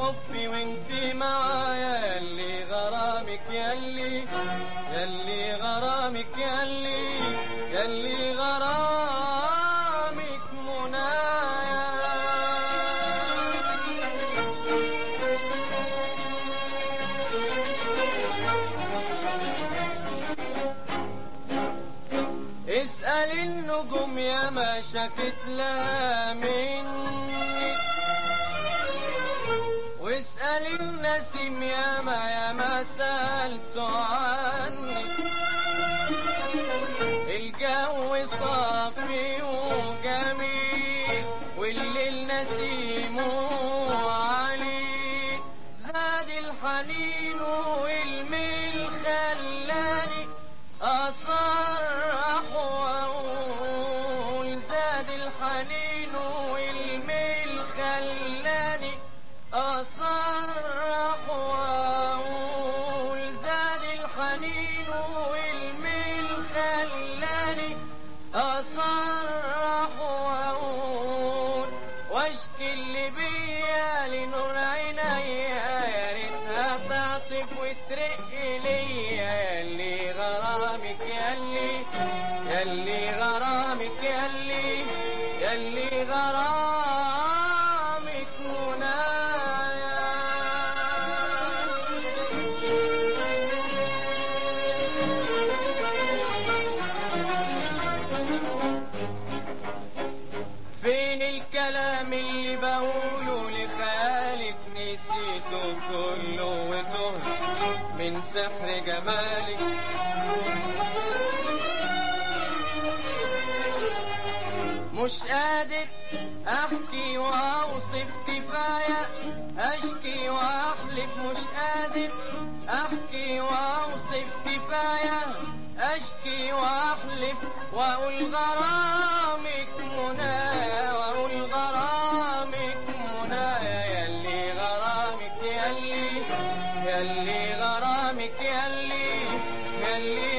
حبي وانتي معايا، ياللي غرامك ياللي غرامك ياللي غرامك منايا. اسأل النجوم يا ما شكت لها مني، واسأل النسيم يا ما سألت عني. الجو صافي وجميل والليل نسيمه عليل، زاد الحنين والميل خلاني أصرح وأقول، زاد الحنين والميل خلاني أصرح وأقول، زاد الحنين والميل خلاني أصرح وأقول، واشكي اللي بيا لنور عينيا، يا ريتها تعطف وترق ليا، ياللي غرامك ياللي غرامك ياللي غرامك منايا. فين الكلام اللي بقوله لخيالك، نسيته كله وتهت من سحر جمالك. مش قادر احكي واوصف كفاية، اشكي واحلف مش قادر احكي واوصف كفاية، اشكي واحلف واقول غرامك منايا، واقول غرامك منايا، ياللي غرامك ياللي غرامك ياللي